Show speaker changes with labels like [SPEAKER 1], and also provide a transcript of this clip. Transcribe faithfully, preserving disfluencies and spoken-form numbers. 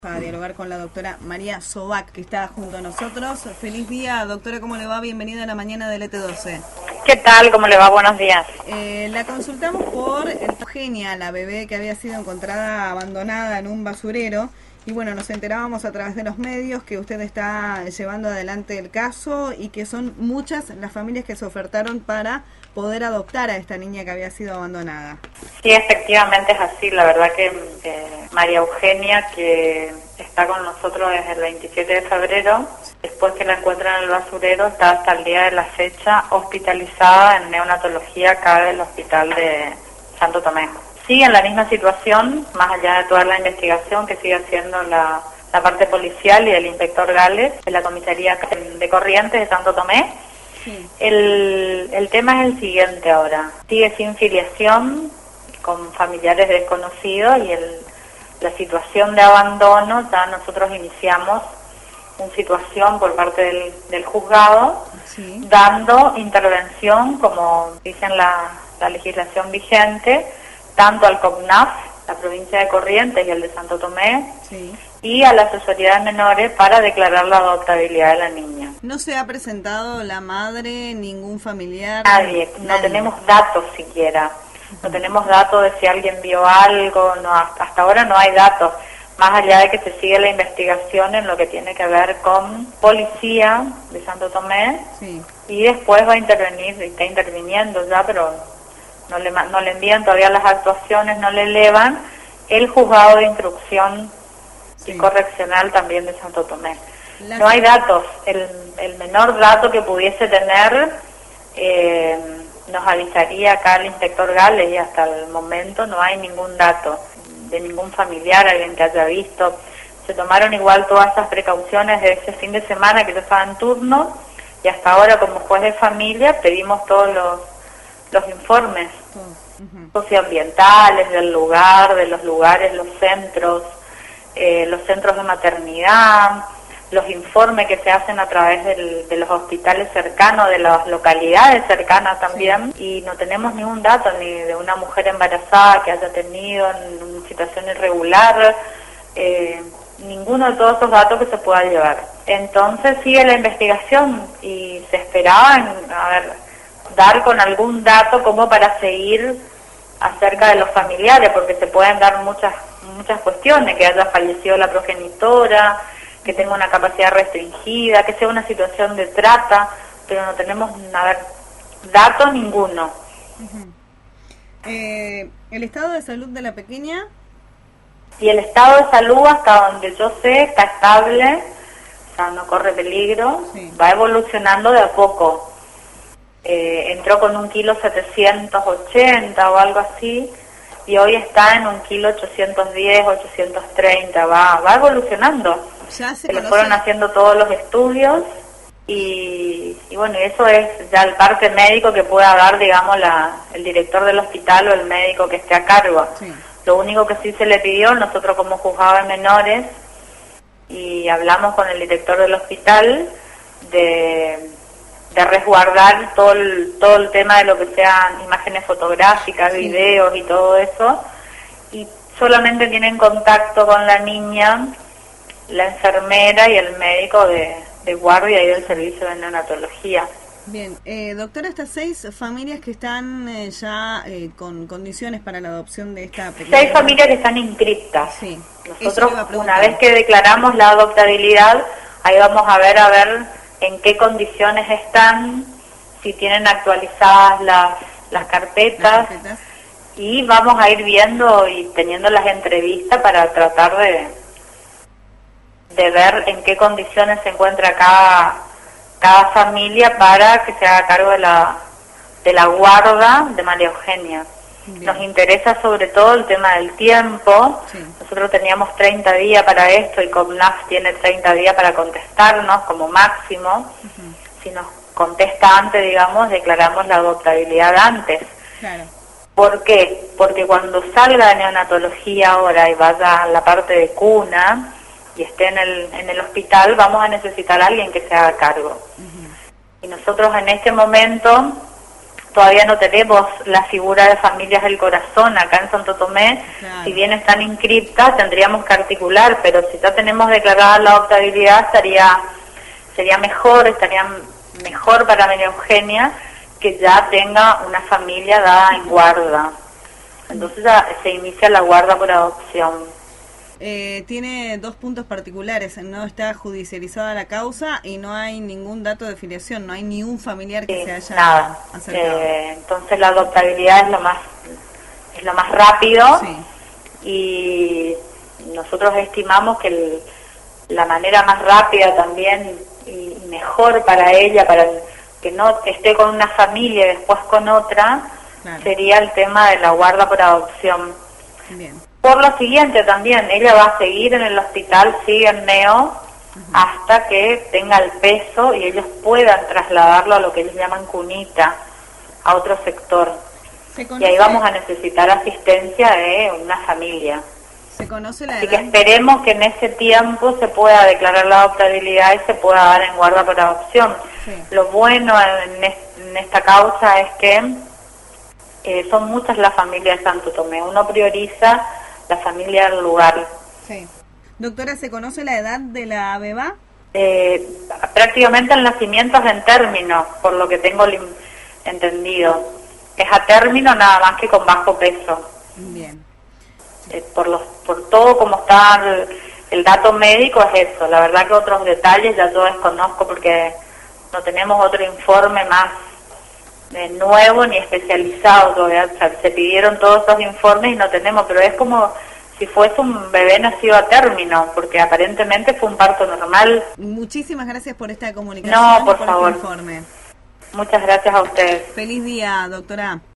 [SPEAKER 1] A dialogar con la doctora María Sobac, que está junto a nosotros. Feliz día, doctora, ¿cómo le va? Bienvenida a la mañana del E T doce.
[SPEAKER 2] ¿Qué tal? ¿Cómo le va? Buenos días.
[SPEAKER 1] Eh, la consultamos por Eugenia, la bebé que había sido encontrada abandonada en un basurero. Y bueno, nos enterábamos a través de los medios que usted está llevando adelante el caso y que son muchas las familias que se ofertaron para poder adoptar a esta niña que había sido abandonada.
[SPEAKER 2] Sí, efectivamente es así. La verdad que eh, María Eugenia, que está con nosotros desde el veintisiete de febrero, después que la encuentran en el basurero, está hasta el día de la fecha hospitalizada en neonatología acá del hospital de Santo Tomé. Sigue en la misma situación, más allá de toda la investigación que sigue haciendo la, la parte policial y el inspector Gales de la comisaría de Corrientes de Santo Tomé. Sí. El, el tema es el siguiente ahora. Sigue sin filiación, con familiares desconocidos, y el, la situación de abandono, ya nosotros iniciamos una situación por parte del, del juzgado, sí, dando intervención, como dicen la, la legislación vigente, tanto al COPNAF, la provincia de Corrientes y el de Santo Tomé, sí, y a la asesoría de menores para declarar la adoptabilidad de la niña.
[SPEAKER 1] ¿No se ha presentado la madre, ningún familiar?
[SPEAKER 2] Nadie, no Nadie. Tenemos datos siquiera, no tenemos datos de si alguien vio algo, no, hasta ahora no hay datos, más allá de que se sigue la investigación en lo que tiene que ver con policía de Santo Tomé, sí, y después va a intervenir, está interviniendo ya, pero no le, no le envían todavía las actuaciones, no le elevan el juzgado de instrucción, sí, y correccional también de Santo Tomé. La... No hay datos, el, el menor dato que pudiese tener eh, nos avisaría acá el inspector Gales, y hasta el momento no hay ningún dato de ningún familiar, alguien que haya visto. Se tomaron igual todas esas precauciones de ese fin de semana que yo estaba en turno, y hasta ahora como juez de familia pedimos todos los, los informes uh-huh. socioambientales del lugar, de los lugares, los centros, eh, los centros de maternidad, los informes que se hacen a través del, de los hospitales cercanos, de las localidades cercanas también, sí, y no tenemos ningún dato ni de una mujer embarazada que haya tenido en una situación irregular, eh, ninguno de todos esos datos que se pueda llevar. Entonces sigue la investigación y se esperaba en, a ver, dar con algún dato como para seguir acerca de los familiares, porque se pueden dar muchas muchas cuestiones, que haya fallecido la progenitora, que tenga una capacidad restringida, que sea una situación de trata, pero no tenemos a ver, datos ninguno.
[SPEAKER 1] Uh-huh. eh, ¿El estado de salud de la pequeña?
[SPEAKER 2] Y el estado de salud, hasta donde yo sé, está estable, o sea, no corre peligro, sí, va evolucionando de a poco. Eh, entró con un kilo setecientos ochenta o algo así, y hoy está en un kilo ochocientos diez, ochocientos treinta, va, va evolucionando.
[SPEAKER 1] Ya se,
[SPEAKER 2] se le fueron haciendo todos los estudios y, y bueno, eso es ya el parte médico que pueda dar, digamos, la, el director del hospital o el médico que esté a cargo. Sí. Lo único que sí se le pidió, nosotros como juzgado de menores, y hablamos con el director del hospital, de, de resguardar todo el, todo el tema de lo que sean imágenes fotográficas, sí, videos y todo eso, y solamente tienen contacto con la niña la enfermera y el médico de, de guardia y del servicio de neonatología.
[SPEAKER 1] Bien, eh, doctora, estas seis familias que están eh, ya eh, con condiciones para la adopción de esta pequeña...
[SPEAKER 2] Seis familias que están inscriptas.
[SPEAKER 1] Sí.
[SPEAKER 2] Nosotros, una vez que declaramos la adoptabilidad, ahí vamos a ver a ver en qué condiciones están, si tienen actualizadas las, las carpetas, las carpetas, y vamos a ir viendo y teniendo las entrevistas para tratar de... de ver en qué condiciones se encuentra cada, cada familia para que se haga cargo de la, de la guarda de María Eugenia. Bien. Nos interesa sobre todo el tema del tiempo, sí, nosotros teníamos treinta días para esto y COPNAF tiene treinta días para contestarnos como máximo. Uh-huh. Si nos contesta antes, digamos, declaramos la adoptabilidad antes.
[SPEAKER 1] Claro.
[SPEAKER 2] ¿Por qué? Porque cuando salga de neonatología ahora y vaya a la parte de cuna y esté en el, en el hospital, vamos a necesitar a alguien que se haga cargo. Uh-huh. Y nosotros en este momento todavía no tenemos la figura de familias del corazón acá en Santo Tomé, claro. Si bien están inscriptas tendríamos que articular, pero si ya tenemos declarada la adoptabilidad estaría sería mejor, estaría mejor para María Eugenia que ya tenga una familia dada en guarda. Entonces ya se inicia la guarda por adopción.
[SPEAKER 1] Eh, tiene dos puntos particulares, no está judicializada la causa y no hay ningún dato de filiación, no hay ni un familiar que
[SPEAKER 2] sí,
[SPEAKER 1] se haya
[SPEAKER 2] nada.
[SPEAKER 1] acercado.
[SPEAKER 2] Eh, entonces la adoptabilidad es lo más es lo más rápido, sí. Y nosotros estimamos que el, la manera más rápida también y mejor para ella, para que no esté con una familia y después con otra, claro. Sería el tema de la guarda por adopción.
[SPEAKER 1] Bien.
[SPEAKER 2] Por lo siguiente también, ella va a seguir en el hospital, sigue en Neo, uh-huh. Hasta que tenga el peso y ellos puedan trasladarlo a lo que ellos llaman cunita, a otro sector. Y ahí vamos a necesitar asistencia de una familia.
[SPEAKER 1] ¿Se conoce la
[SPEAKER 2] Así
[SPEAKER 1] edad?
[SPEAKER 2] que esperemos que en ese tiempo se pueda declarar la adoptabilidad y se pueda dar en guarda por adopción. Sí. Lo bueno en, es, en esta causa es que eh, son muchas las familias de Santo Tomé. Uno prioriza la familia del lugar.
[SPEAKER 1] Sí. Doctora, ¿se conoce la edad de la beba?
[SPEAKER 2] Eh, prácticamente el nacimiento es en término, por lo que tengo entendido. Es a término nada más que con bajo peso.
[SPEAKER 1] Bien.
[SPEAKER 2] Eh, por los por todo como está el, el dato médico es eso. La verdad que otros detalles ya yo desconozco porque no tenemos otro informe más eh, nuevo ni especializado todavía. O sea, se pidieron todos esos informes y no tenemos, pero es como si fuese un bebé nacido a término, porque aparentemente fue un parto normal.
[SPEAKER 1] Muchísimas gracias por esta comunicación.
[SPEAKER 2] No, por,
[SPEAKER 1] y por
[SPEAKER 2] favor.
[SPEAKER 1] Este informe.
[SPEAKER 2] Muchas gracias a ustedes.
[SPEAKER 1] Feliz día, doctora.